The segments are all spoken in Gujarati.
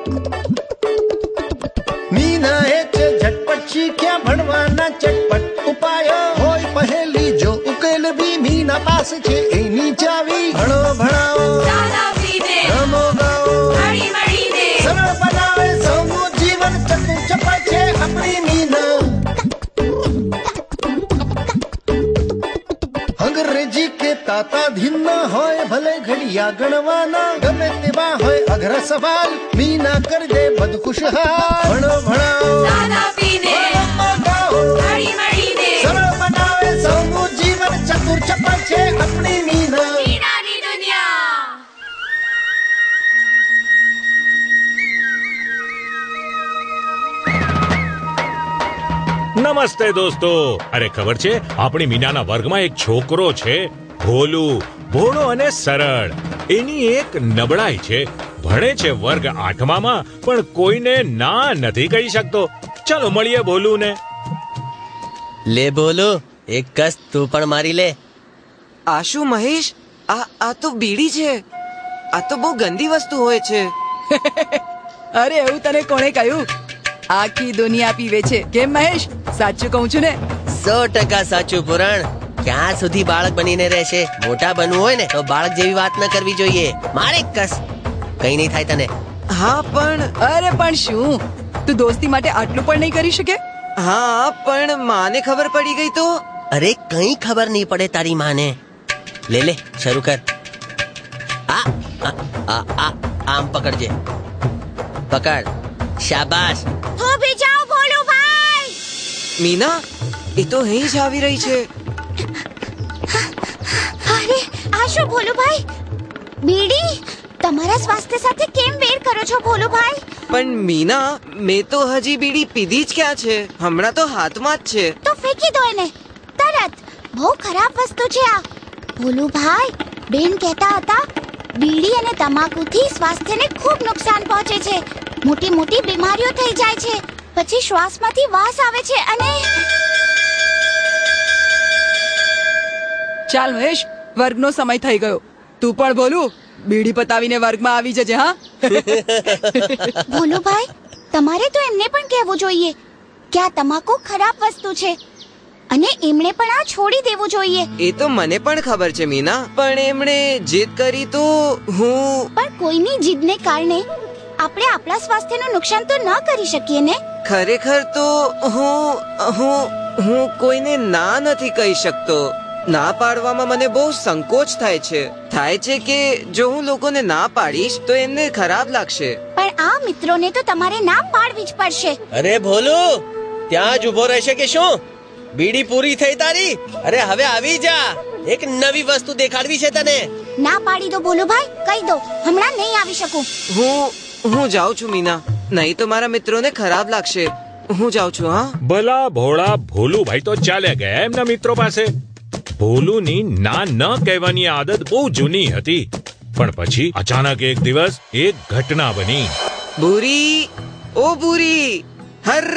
મીનાએ ઝટપટ શીખ્યા ભણવાના ચટપટ ઉપાયો. હોય પહેલી જો ઉકેલ બી મીના પાસે છે એની ચાવી. ભણો ભણાવો રમો ગાઓ સરળ બનાવે સૌનું જીવન. ચતુર ચપળ છે આપણી મીના. અંગ્રેજી કે તાતા ધીના હોય ભલે ઘડિયા ગણવાના. ગમે તેવા હોય અઘરા સવાલ મીના કરી દે બધ ખુશહાલ. ભણો ભણાવો રમો ગાઓ સરળ બનાવે સૌનું જીવન. ચતુર ચપળ છે આપણી મીના. નમસ્તે દોસ્તો. અરે ખબર છે આપણી મીનાના વર્ગમાં એક છોકરો છે ભોલુ. ભોળો અને સરળ. એની એક નબળાઈ છે. ભણે છે વર્ગ 8માં પણ કોઈને ના નથી કહી શકતો. ચાલો મળીએ ભોલુને. લે ભોલુ, એક કસ તું પણ મારી લે. આ શું મહેશ? આ તો બીડી છે. આ તો બહુ ગંદી વસ્તુ હોય છે. અરે એવું તને કોણે કહ્યું? આખી દુનિયા પીવે છે. કેમ મહેશ, સાચું કહું છું ને? 100% સાચું પુરાણ. ક્યાં સુધી બાળક બનીને રહેશે? મોટા બનવું હોય ને તો બાળક જેવી વાત ન કરવી જોઈએ. મારે કસ, કઈ નહીં થાય તને. હા પણ અરે પણ શું, તું દોસ્તી માટે આટલું પણ નહીં કરી શકે? હા પણ માને ખબર પડી ગઈ તો? અરે કઈ ખબર નહીં પડે તારી માને. લે લે શરૂ કર. આમ પકડજે. પકડ. શાબાશ. ઊભી જાઓ ભોલુભાઈ. મીના, એ તો અહીં જ આવી રહી છે. અરે આ શું ભોલુભાઈ? બીડી તમારા સ્વાસ્થ્ય સાથે કેમ વેર કરો છો ભોલુભાઈ? પણ મીના, મેં તો હજી બીડી પીધી જ ક્યાં છે? હમણાં તો હાથમાં જ છે. તો ફેંકી દો એને તરત. બહુ ખરાબ વસ્તુ છે આ. ભોલુભાઈ, બેન કહેતા હતા બીડી અને તમાકુથી સ્વાસ્થ્યને ખૂબ નુકસાન પહોંચે છે. મોટી મોટી બીમારીઓ થઈ જાય છે. પછી શ્વાસમાંથી વાસ આવે છે અને ચાલ મહેશ, વર્ગનો સમય થઈ ગયો. તું પણ ભોલુ બીડી પતાવીને વર્ગમાં આવી જજે. હા ભોલુભાઈ, તમારે તો એમને પણ કહેવું જોઈએ કે આ તમાકુ ખરાબ વસ્તુ છે અને એમણે પણ આ છોડી દેવું જોઈએ. એ તો મને પણ ખબર છે મીના, પણ એમણે જીદ કરી તો હું. પણ કોઈની જીદને કારણે આપણે આપણા સ્વાસ્થ્યનું નુકસાન તો ન કરી શકીએ ને. ખરેખર તો હું કોઈને ના નથી કહી શકતો. ના પાડવામાં મને બહુ સંકોચ થાય છે કે જો હું લોકોને ના પાડીશ તો એમને ખરાબ લાગશે. પણ આ મિત્રોને તો તમારે ના પાડવી જ પડશે. અરે ભોલુ, ત્યાં જ ઉભો રહેશે કે શું? બીડી પૂરી થઈ તારી? અરે હવે આવી જા, એક નવી વસ્તુ દેખાડવી છે તને. ના પાડી દો ભોલુભાઈ, કહી દો હમણાં નહીં આવી શકું. હું જાઉં છું મીના, નહીં તો મારા મિત્રોને ખરાબ લાગશે. હું જાઉં છું. હા ભલા ભોળા ભોલુભાઈ તો ચાલ્યા ગયા એમના મિત્રો પાસે. ભોલુની ના ન કહેવાની આદત બહુ જૂની હતી. પણ પછી અચાનક એક દિવસ એક ઘટના બની. ભૂરી, ઓ ભૂરી, હર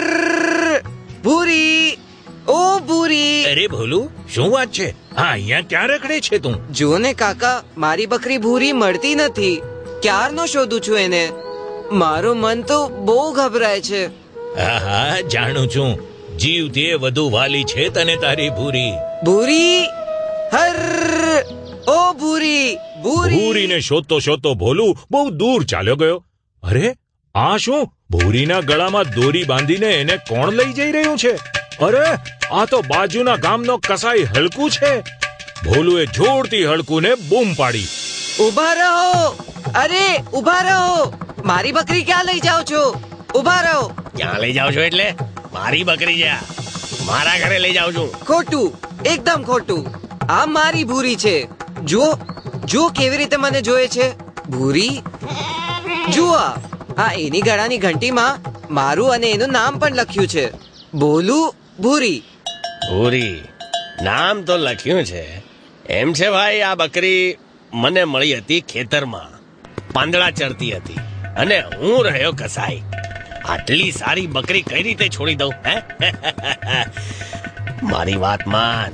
ભૂરી, ઓ ભૂરી. અરે ભોલુ, શું વાત છે? હા, અહીંયા ક્યાં રખડે છે તું? જો ને કાકા, મારી બકરી ભૂરી મળતી નથી. ક્યારનો શોધું છું એને. મારું મન તો બહુ ગભરાય છે. હા, જાણું છું. જીવથી વધુ વાલી છે તને તારી ભૂરી. ભૂરી, હર ઓ ભૂરી, ભૂરીને શોધતો શોધતો ભોલુ બહુ દૂર ચાલ્યો ગયો. અરે આ શું? ભૂરીના ગળામાં દોરી બાંધીને એને કોણ લઈ જઈ રહ્યું છે? અરે આ તો બાજુના ગામનો કસાઈ હલકુ છે. ભોલુએ જોરથી હલકુને બૂમ પાડી. ઉભા રહો! અરે ઉભા રહો! મારી બકરી ક્યાં લઈ જાઓ છો? ઉભા રહો! ક્યાં લઈ જાવ છો એટલે? મારી બકરી છે, મારા ઘરે લઈ જાઉં છું. ખોટું, એકદમ ખોટું. આ મારી ભૂરી છે. જો કેવી રીતે મને જોયે છે. ભૂરી, જુઓ, આ એની ગળાની ઘંટીમાં મારું અને એનું નામ પણ લખ્યું છે. બોલુ ભૂરી. ભૂરી નામ તો લખ્યું છે. એમ છે ભાઈ, આ બકરી મને મળી હતી ખેતરમાં. પાંદડા ચરતી હતી અને હું રહ્યો કસાઈ. આટલી સારી બકરી કઈ રીતે છોડી દઉં? મારી વાત માન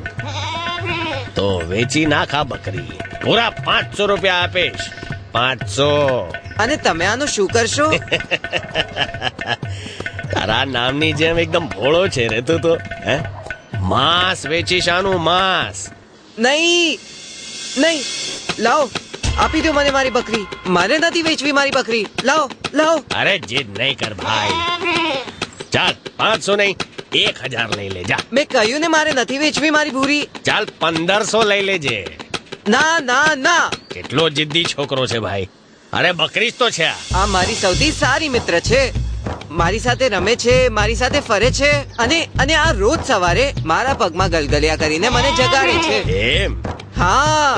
તો વેચી નાખ આ બકરી. પૂરા 500 રૂપિયા આપીશ. 500. અને તમે આનું શું કરશો? તારા નામની જેમ એકદમ ભોળો છે રે તું તો. હે, માંસ વેચીશ, આનું માંસ. નહીં નહીં, લાવો, આપી દો મને મારી બકરી. મારે નથી વેચવી મારી બકરી. લાવો લાવો. અરે જીદ નહીં કર ભાઈ. ચાલ 500 નહીં 1000 લઈ લે જા. મેં કહ્યું ને મારે નથી વેચવી મારી ભૂરી. ચાલ 1500 લઈ લેજે. ના ના ના. કેટલો જિદ્દી છોકરો છે ભાઈ. અરે બકરી જ તો છે આ. આ મારી સૌથી સારી મિત્ર છે. મારી સાથે રમે છે, મારી સાથે ફરે છે, અને આ રોજ સવારે મારા પગમાં ગલગલિયા કરીને મને જગાડે છે. એમ? હા.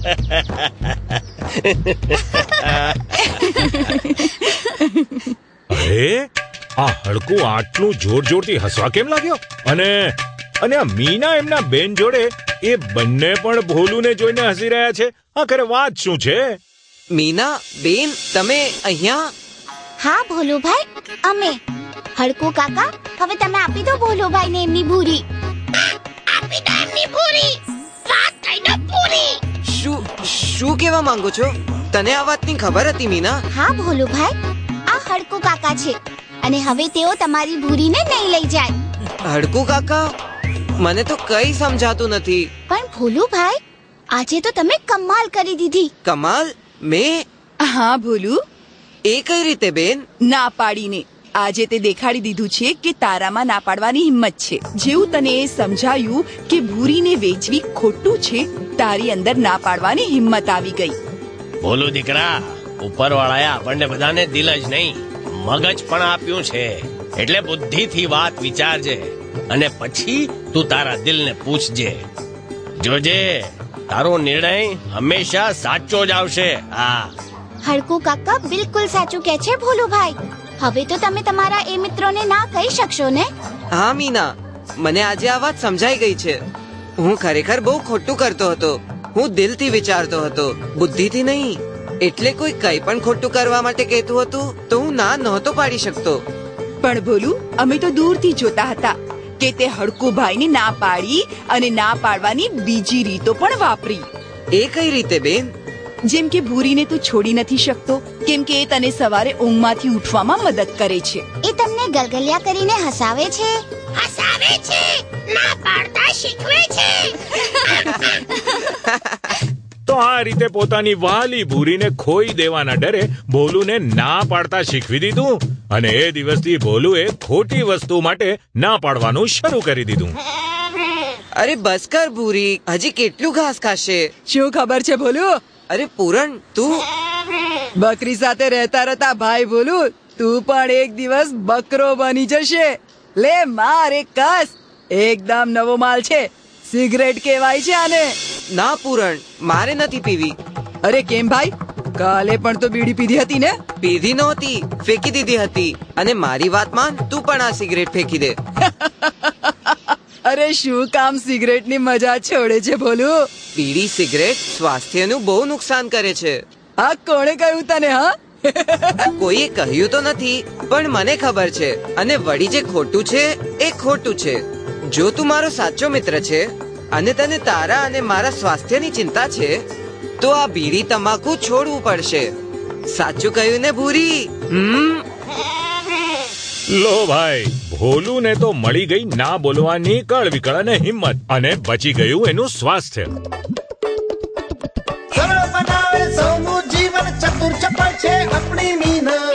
અરે આ હડકું આટલું જોર જોરથી હસવા કેમ લાગ્યો? અને આ મીના એમના બેન જોડે એ બંને પણ ભોલુને જોઈને હસી રહ્યા છે. આખરે વાત શું છે? મીના બેન, તમે અહીંયા? હા ભોલુભાઈ, અમે. હડકુ કાકા, હવે તમે આપી દો ભોલુભાઈને એમની ભૂરી. આપી દો એમની ભૂરી. વાત થઈ દો પૂરી. શું કહેવા માંગો છો? તને આ વાતની ખબર હતી મીના? હા ભોલુભાઈ, આ હડકુ કાકા છે અને હવે તેઓ તમારી ભૂરીને નહીં લઈ જાય. હડકુ કાકા? મને તો કઈ સમજાતું નથી. પણ ભોલુભાઈ, આજે તો તમે કમાલ કરી દીધી. કમાલ? મેં? હા ભોલુ, એ કઈ રીતે બેન? ના પાડીને. આજે તે દેખાડી દીધું છે કે તારામાં ના પાડવાની હિંમત છે. જેવું તને એ સમજાયું કે ભૂરીને વેચવી ખોટું છે, તારી અંદર ના પાડવાની હિંમત આવી ગઈ. બોલું દીકરા, ઉપરવાળાએ આપણને બધાને દિલ જ નહીં મગજ પણ આપ્યું છે. એટલે બુદ્ધિથી વાત વિચારજે અને પછી તું તારા દિલને પૂછજે. જોજે, તારો નિર્ણય હંમેશા સાચો જ આવશે. હા. હડકુ કાકા બિલકુલ સાચું કહે છે ભોલુભાઈ. હવે તો તમે તમારા એ મિત્રોને ના કહી શકશો ને? હા મીના, મને આજે આ વાત સમજાઈ ગઈ છે. હું ખરેખર બહુ ખોટું કરતો હતો. હું દિલથી વિચારતો હતો, બુદ્ધિથી નહીં. એટલે કોઈ કઈ પણ ખોટું કરવા માટે કહેતું હતું તો હું ના નહોતો પાડી શકતો. પણ ભોલુ, અમે તો દૂરથી જોતા હતા કે તે હડકુભાઈને ના પાડી અને ના પાડવાની બીજી રીતો પણ વાપરી. એ કઈ રીતે બેન? જેમ કે ભૂરીને તું છોડી નથી શકતો, કેમ કે એ તને સવારે ઊંઘમાંથી ઉઠવામાં મદદ કરે છે. એ તમને ગલગલિયા કરીને હસાવે છે. ના પાડતા શીખવે છે. તો આ રીતે પોતાની વહાલી ભૂરીને ખોઈ દેવાના ડરે ભોલુને ના પાડતા શીખવી દીધું અને એ દિવસથી ભોલુએ ખોટી વસ્તુ માટે ના પાડવાનું શરૂ કરી દીધું. અરે બસ કર ભૂરી, હજી કેટલું ઘાસ ખાશે? શું ખબર છે ભોલુ? અરે પૂરણ, તું બકરી સાથે રહેતા રહેતા ભાઈ ભોલુ, તું પણ એક દિવસ બકરો બની જશે. લે માર એક કસ. એકદમ નવો માલ છે. સિગરેટ કહેવાય છે આને. ના પૂરણ, મારે નથી પીવી. અરે કેમ ભાઈ? કાલે પણ તો બીડી પીધી હતી ને? પીધી નહોતી, ફેંકી દીધી હતી. અને મારી વાત માન, તું પણ આ સિગરેટ ફેંકી દે. અરે શું કામ સિગરેટની મજા છોડે છે ભોલુ? બીડી સિગરેટ સ્વાસ્થ્યનું બહુ નુકસાન કરે છે. આ કોણે કહ્યું તને? હા, કોઈએ કહ્યું તો નથી, પણ મને ખબર છે. અને વળી જે ખોટું છે એ ખોટું છે. જો તું મારો સાચો મિત્ર છે અને તને તારા અને મારા સ્વાસ્થ્યની ચિંતા છે તો આ બીડી તમાકુ છોડવું પડશે. સાચું કહ્યું ને ભૂરી? લો ભાઈ, ભોલુને તો મળી ગઈ ના બોલવાની કળવિકળ અને હિંમત અને બચી ગયું એનું સ્વાસ્થ્ય. સરળ બનાવે સૌનું જીવન, ચતુર ચપળ છે આપણી મીના.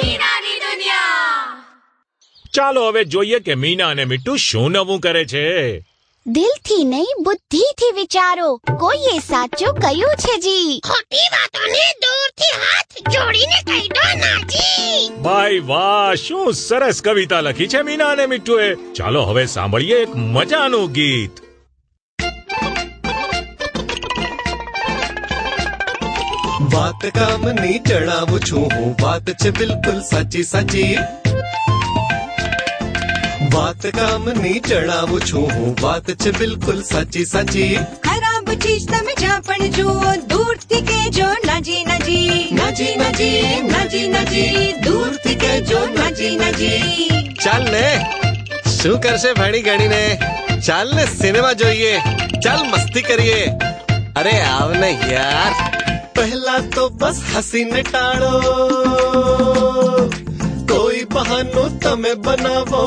ચાલો હવે જોઈએ કે મીના અને મીઠું શું નવું કરે છે. દિલથી નહીં, બુદ્ધિથી વિચારો. કોઈએ સાચું કહ્યું છે જી. ખોટી વાતોને દૂરથી હાથ જોડીને કહી દો નાજી. ભાઈ વાહ, શું સરસ કવિતા લખી છે મીના અને મીઠુએ. ચાલો હવે સાંભળીએ એક મજાનું ગીત. વાત કામની જણાવું છું હું, વાત છે બિલકુલ સાચી સાચી. વાત કામની જણાવું છું હું, વાત છે બિલકુલ સાચી સાચી. ખરાબ ચીજ તમે જ્યાં પણ જુઓ, દૂરથી કહેજો નાજી નાજી. નાજી નાજી, નાજી નાજી, દૂરથી કહેજો નાજી નાજી. ચાલ ને, શું કરશે ભણી ગણીને? ચાલ ને સિનેમા જોઈએ, ચાલ મસ્તી કરીએ. અરે આવ ને યાર. પહેલા તો બસ હસીને ટાળો, કોઈ બહાનું તમે બનાવો.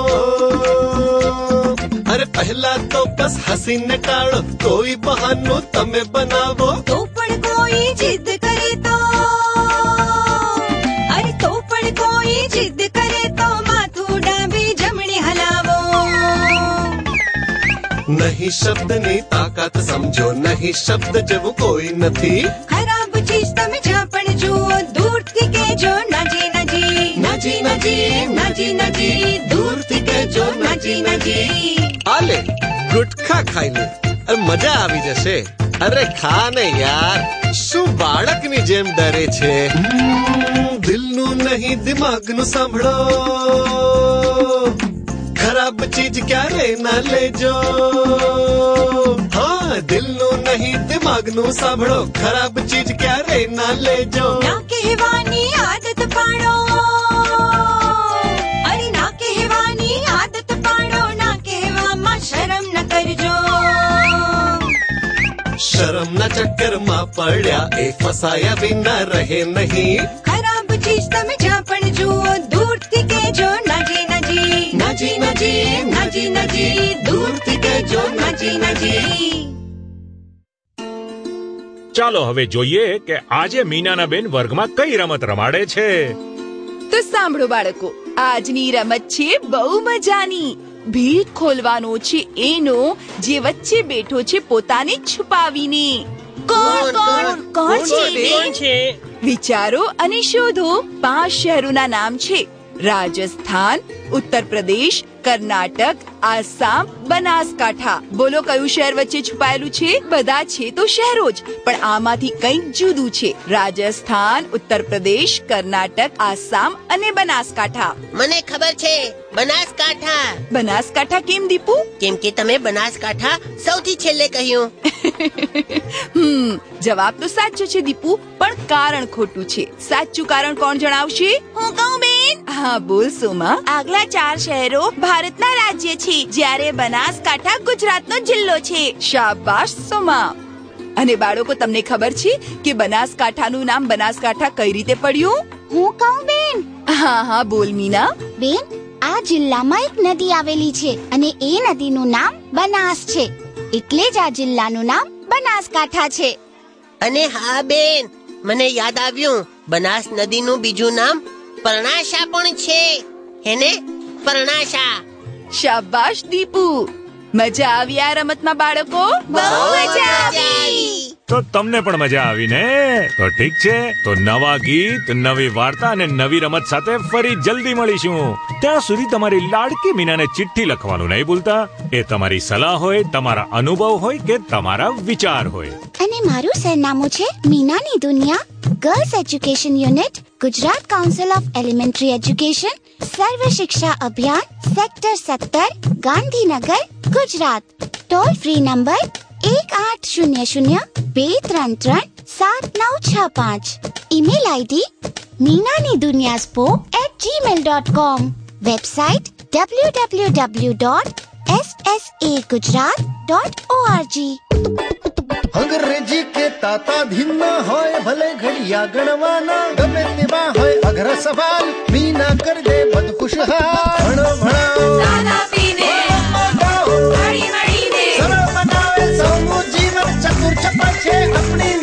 અરે પહેલા તો બસ હસીને ટાળો, કોઈ બહાનું તમે બનાવો. તો પણ કોઈ જીદ કરે તો, અરે તો પણ કોઈ જીદ કરે તો માથું ડાબી જમણી હલાવો. નહીં શબ્દની તાકાત સમજો, નહીં શબ્દ જેવું કોઈ નથી. ખરાબ ચીજ તમે જ્યાં પણ જુઓ દૂરથી કહેજો નાજી નાજી. નાજી નાજી નાજી નાજી દૂરથી કહેજો નાજી નાજી. આલે ગુટખા ખાઈ લે, અરે મજા આવી જશે. અરે ખા ને યાર, શું બાળકની જેમ ડરે છે. દિલનું નહીં દિમાગનું સાંભળો, ખરાબ ચીજ ક્યારે ના લેજો. હા, દિલનું નહીં દિમાગનું સાંભળો, ખરાબ ચીજ ક્યારે ના લેજો. ના કહેવાની આદત પાડો, અરે ના કહેવાની આદત પાડો. ના કહેવામાં શરમ ન કરજો. શરમના ચક્કરમાં પડ્યા એ ફસાયા વિના રહે નહીં. ખરાબ ચીજ તમે જ્યાં પણ જુઓ દૂરથી કહેજો નાજી નાજી. નાજી નાજી નાજી નાજી દૂરથી કહેજો નાજી નાજી. ચાલો હવે જોઈએ કે આજે મીનાના બેન વર્ગમાં કઈ રમત રમાડે છે. તો સાંભળો બાળકો, આજની રમત છે બહુ મજાની. ભીડ ખોલવાનો છે એનો જે વચ્ચે બેઠો છે પોતાને છુપાવીને. કોણ કોણ કોણ છે? વિચારો અને શોધો. 5 શહેરોના નામ છે: રાજસ્થાન, ઉત્તર પ્રદેશ, કર્ણાટક, આસામ, બનાસકાંઠા. બોલો કયું શહેર વચ્ચે છુપાયેલું છે? બધા છે તો શહેરો જ, પણ આમાંથી કંઈક જુદું છે. રાજસ્થાન, ઉત્તર પ્રદેશ, કર્ણાટક, આસામ અને બનાસકાંઠા. મને ખબર છે, બનાસકાંઠા. બનાસકાંઠા કેમ દીપુ? કેમ કે તમે બનાસકાંઠા સૌથી છેલ્લે કહ્યું. જવાબ તો સાચો છે દીપુ, પણ કારણ ખોટું છે. સાચું કારણ કોણ જણાવશે? હું કહું બેન? હા બોલ સોમા. આગલા 4 શહેરો ભારતના રાજ્ય છે, જ્યારે બનાસકાંઠા ગુજરાતનો જિલ્લો છે. શાબાશ સોમા. અને બાળકો, તમને ખબર છે કે બનાસકાંઠાનું નામ બનાસકાંઠા કઈ રીતે પડ્યું? હું કહું બેન? હા હા બોલ મીના. બેન, આ જિલ્લામાં એક નદી આવેલી છે અને એ નદીનું નામ બનાસ છે, એટલે જ આ જિલ્લાનું નામ બનાસકાંઠા છે. અને હા બેન, મને યાદ આવ્યું, બનાસ નદીનું બીજું નામ પરણાશા પણ છે. હેને? પરણાશા. શાબાશ દીપુ. મજા આવી આ રમતમાં બાળકો? બહુ મજા આવી. તો તમને પણ મજા આવી ને? તો ઠીક છે, તો નવા ગીત, નવી વાર્તા અને નવી રમત સાથે ફરી જલ્દી મળીશું. ત્યાં સુધી તમારી લાડકી મીનાને ચિઠ્ઠી લખવાનું નહીં ભૂલતા. એ તમારી સલાહ હોય, તમારા અનુભવ હોય કે તમારા વિચાર હોય. અને મારું સરનામું છે મીનાની દુનિયા, girls education unit, Gujarat council of elementary education, Sarva Shiksha Abhiyan, sector 17, Gandhinagar, Gujarat. Toll free number 1800-233-7965. Email ID meenaniduniyaspo@gmail.com. Website www.ssagujarat.org. અંગ્રેજી કે તાતા ધીમા હોય, ભલે ઘડિયા ગણવાના, ગમે તેવા હોય અઘરા સવાલ, મીના કર દે બધ ખુશહાલ. ભણો ભણાવો, દાદા પીને ભણાવો, હળી મળીને સરળ બનાવે સૌનું જીવન, ચતુર ચપળ છે આપણી